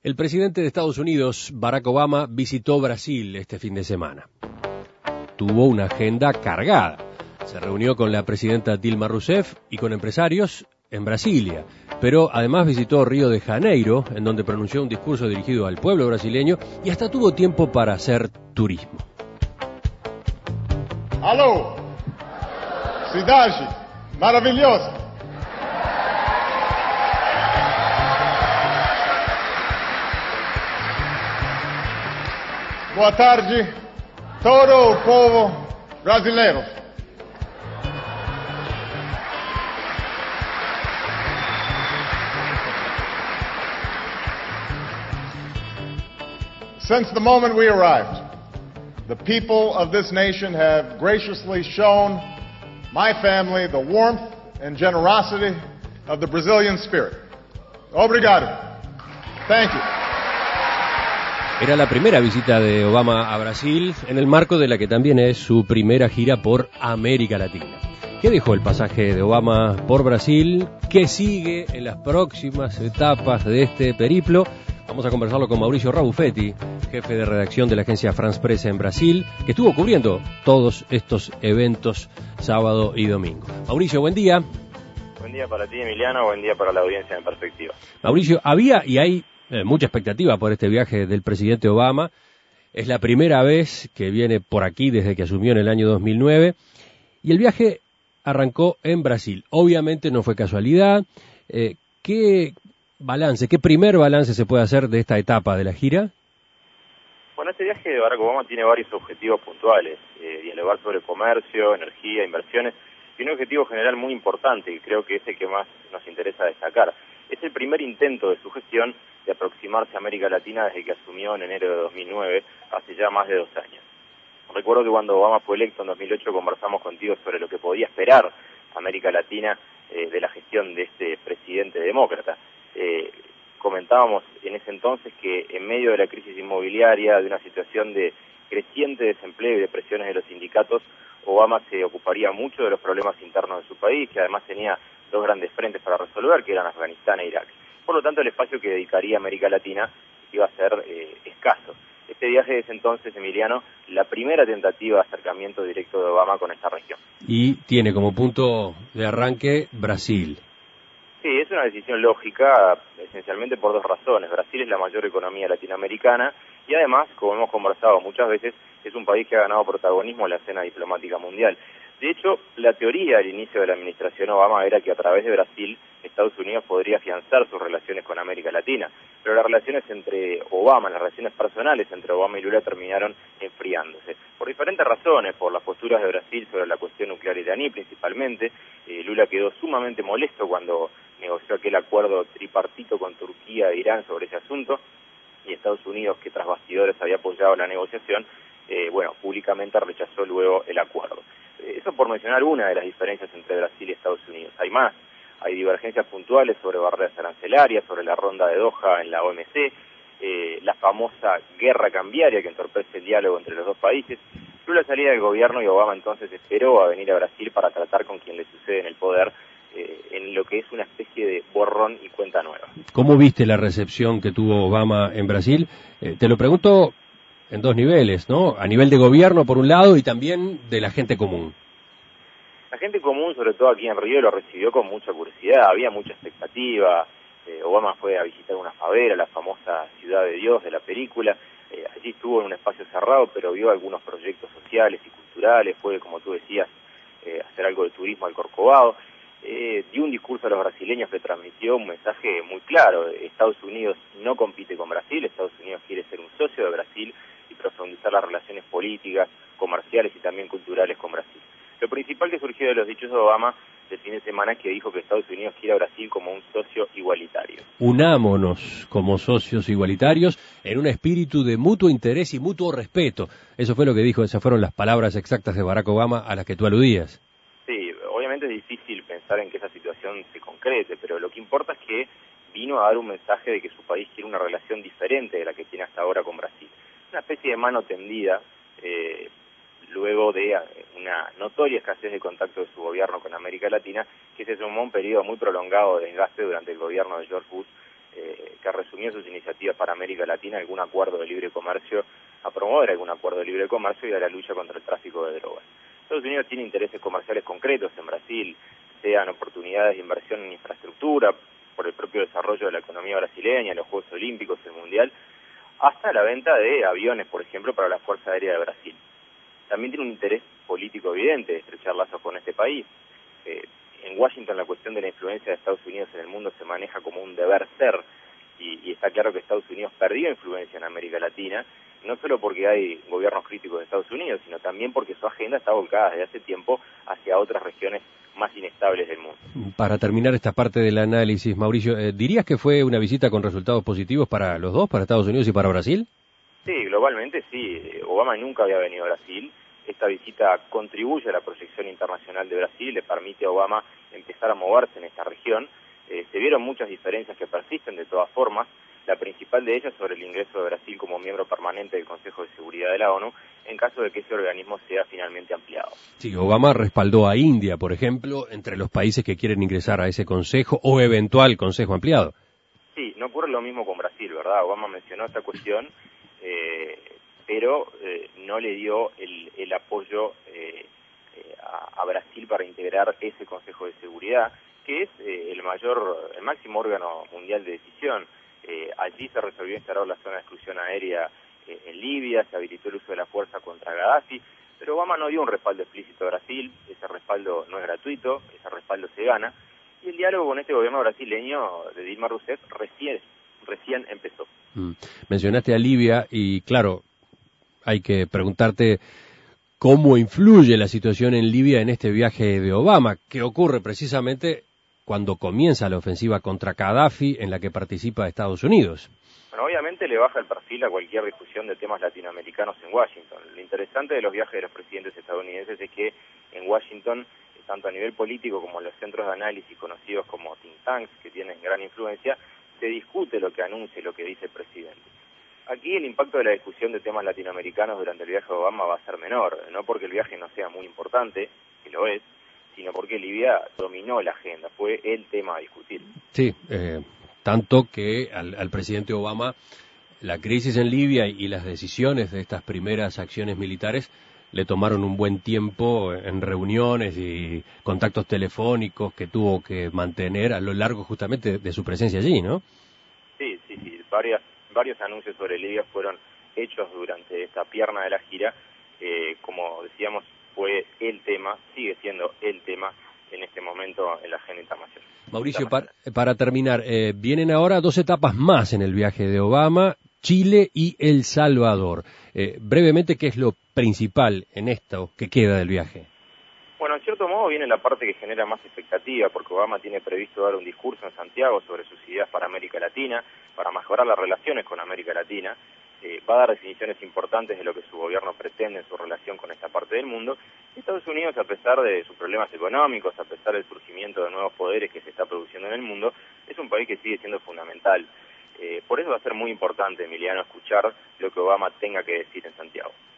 El presidente de Estados Unidos, Barack Obama, visitó Brasil este fin de semana. Tuvo una agenda cargada. Se reunió con la presidenta Dilma Rousseff y con empresarios en Brasilia, pero además visitó Río de Janeiro, en donde pronunció un discurso dirigido al pueblo brasileño y hasta tuvo tiempo para hacer turismo. Alô, cidade maravilhosa. Boa tarde, todo o povo brasileiro. Since the moment we arrived, the people of this nation have graciously shown my family the warmth and generosity of the Brazilian spirit. Obrigado. Thank you. Era la primera visita de Obama a Brasil, en el marco de la que también es su primera gira por América Latina. ¿Qué dejó el pasaje de Obama por Brasil? ¿Qué sigue en las próximas etapas de este periplo? Vamos a conversarlo con Mauricio Rabuffetti, jefe de redacción de la agencia France Presse en Brasil, que estuvo cubriendo todos estos eventos sábado y domingo. Mauricio, buen día. Buen día para ti, Emiliano, buen día para la audiencia en Perspectiva. Mauricio, había y hay mucha expectativa por este viaje del presidente Obama. Es la primera vez que viene por aquí desde que asumió en el año 2009 y el viaje arrancó en Brasil. Obviamente no fue casualidad. ¿Qué primer balance se puede hacer de esta etapa de la gira? Bueno, este viaje de Barack Obama tiene varios objetivos puntuales. Dialogar sobre comercio, energía, inversiones y un objetivo general muy importante, y creo que es el que más nos interesa destacar. Es el primer intento de su gestión de aproximarse a América Latina desde que asumió en enero de 2009, hace ya más de 2 años. Recuerdo que cuando Obama fue electo en 2008 conversamos contigo sobre lo que podía esperar América Latina de la gestión de este presidente demócrata. Comentábamos en ese entonces que en medio de la crisis inmobiliaria, de una situación de creciente desempleo y de presiones de los sindicatos, Obama se ocuparía mucho de los problemas internos de su país, que además tenía 2 grandes frentes para resolver, que eran Afganistán e Irak. Por lo tanto, el espacio que dedicaría a América Latina iba a ser escaso. Este viaje es entonces, Emiliano, la primera tentativa de acercamiento directo de Obama con esta región. Y tiene como punto de arranque Brasil. Sí, es una decisión lógica, esencialmente por 2 razones. Brasil es la mayor economía latinoamericana y además, como hemos conversado muchas veces, es un país que ha ganado protagonismo en la escena diplomática mundial. De hecho, la teoría al inicio de la administración Obama era que a través de Brasil, Estados Unidos podría afianzar sus relaciones con América Latina, pero las relaciones las relaciones personales entre Obama y Lula terminaron enfriándose. Por diferentes razones, por las posturas de Brasil sobre la cuestión nuclear iraní principalmente. Lula quedó sumamente molesto cuando negoció aquel acuerdo tripartito con Turquía e Irán sobre ese asunto, y Estados Unidos, que tras bastidores había apoyado la negociación, públicamente rechazó luego el acuerdo. Eso por mencionar una de las diferencias entre Brasil y Estados Unidos. Hay más, hay divergencias puntuales sobre barreras arancelarias, sobre la ronda de Doha en la OMC, la famosa guerra cambiaria que entorpece el diálogo entre los 2 países. Luego la salida del gobierno y Obama entonces esperó a venir a Brasil para tratar con quien le sucede en el poder, en lo que es una especie de borrón y cuenta nueva. ¿Cómo viste la recepción que tuvo Obama en Brasil? Te lo pregunto en 2 niveles, ¿no? A nivel de gobierno, por un lado, y también de la gente común. La gente común, sobre todo aquí en Río, lo recibió con mucha curiosidad, había mucha expectativa. Obama fue a visitar una favela, la famosa Ciudad de Dios de la película. Allí estuvo en un espacio cerrado, pero vio algunos proyectos sociales y culturales, fue, como tú decías, hacer algo de turismo al Corcovado. Dio un discurso a los brasileños que transmitió un mensaje muy claro. Estados Unidos no compite con Brasil, Estados Unidos quiere ser un socio de Brasil y profundizar las relaciones políticas, comerciales y también culturales con Brasil. Lo principal que surgió de los dichos de Obama del fin de semana es que dijo que Estados Unidos quiere a Brasil como un socio igualitario. Unámonos como socios igualitarios en un espíritu de mutuo interés y mutuo respeto. Eso fue lo que dijo, esas fueron las palabras exactas de Barack Obama a las que tú aludías. Sí, obviamente es difícil pensar en que esa situación se concrete, pero lo que importa es que vino a dar un mensaje de que su país quiere una relación diferente de la que tiene hasta ahora con Brasil. Una especie de mano tendida, luego de una notoria escasez de contacto de su gobierno con América Latina, que se sumó a un periodo muy prolongado de desgaste durante el gobierno de George Bush, que resumió sus iniciativas para América Latina, algún acuerdo de libre comercio, a promover algún acuerdo de libre comercio y a la lucha contra el tráfico de drogas. Estados Unidos tiene intereses comerciales concretos en Brasil, sean oportunidades de inversión en infraestructura, por el propio desarrollo de la economía brasileña, los Juegos Olímpicos, el Mundial, hasta la venta de aviones, por ejemplo, para la Fuerza Aérea de Brasil. También tiene un interés político evidente de estrechar lazos con este país. En Washington la cuestión de la influencia de Estados Unidos en el mundo se maneja como un deber ser, y está claro que Estados Unidos perdió influencia en América Latina, no solo porque hay gobiernos críticos de Estados Unidos, sino también porque su agenda está volcada desde hace tiempo hacia otras regiones más inestables del mundo. Para terminar esta parte del análisis, Mauricio, ¿dirías que fue una visita con resultados positivos para los dos, para Estados Unidos y para Brasil? Sí, globalmente sí. Obama nunca había venido a Brasil. Esta visita contribuye a la proyección internacional de Brasil, le permite a Obama empezar a moverse en esta región. Se vieron muchas diferencias que persisten de todas formas, la principal de ellas sobre el ingreso de Brasil como miembro permanente del Consejo de Seguridad de la ONU, en caso de que ese organismo sea finalmente ampliado. Sí, Obama respaldó a India, por ejemplo, entre los países que quieren ingresar a ese consejo o eventual consejo ampliado. Sí, no ocurre lo mismo con Brasil, ¿verdad? Obama mencionó esta cuestión, pero no le dio el apoyo a Brasil para integrar ese Consejo de Seguridad, que es el máximo órgano mundial de decisión. Allí se resolvió instalar la zona de exclusión aérea en Libia, se habilitó el uso de la fuerza contra Gaddafi, pero Obama no dio un respaldo explícito a Brasil, ese respaldo no es gratuito, ese respaldo se gana, y el diálogo con este gobierno brasileño de Dilma Rousseff recién empezó. Mencionaste a Libia y claro, hay que preguntarte cómo influye la situación en Libia en este viaje de Obama, que ocurre precisamente cuando comienza la ofensiva contra Gaddafi en la que participa Estados Unidos. Bueno, obviamente le baja el perfil a cualquier discusión de temas latinoamericanos en Washington. Lo interesante de los viajes de los presidentes estadounidenses es que en Washington, tanto a nivel político como en los centros de análisis conocidos como think tanks, que tienen gran influencia, se discute lo que anuncia y lo que dice el presidente. Aquí el impacto de la discusión de temas latinoamericanos durante el viaje de Obama va a ser menor, no porque el viaje no sea muy importante, que lo es, sino porque Libia dominó la agenda, fue el tema a discutir. Sí, tanto que al presidente Obama la crisis en Libia y las decisiones de estas primeras acciones militares le tomaron un buen tiempo en reuniones y contactos telefónicos que tuvo que mantener a lo largo justamente de su presencia allí, ¿no? Sí, varios anuncios sobre Libia fueron hechos durante esta pierna de la gira, como decíamos, fue el tema, sigue siendo el tema en este momento en la agenda internacional. Mauricio, para terminar, vienen ahora 2 etapas más en el viaje de Obama, Chile y El Salvador. Brevemente, ¿qué es lo principal en esto que queda del viaje? Bueno, en cierto modo viene la parte que genera más expectativa, porque Obama tiene previsto dar un discurso en Santiago sobre sus ideas para América Latina, para mejorar las relaciones con América Latina. Va a dar definiciones importantes de lo que su gobierno pretende en su relación con esta parte del mundo. Estados Unidos, a pesar de sus problemas económicos, a pesar del surgimiento de nuevos poderes que se está produciendo en el mundo, es un país que sigue siendo fundamental. Por eso va a ser muy importante, Emiliano, escuchar lo que Obama tenga que decir en Santiago.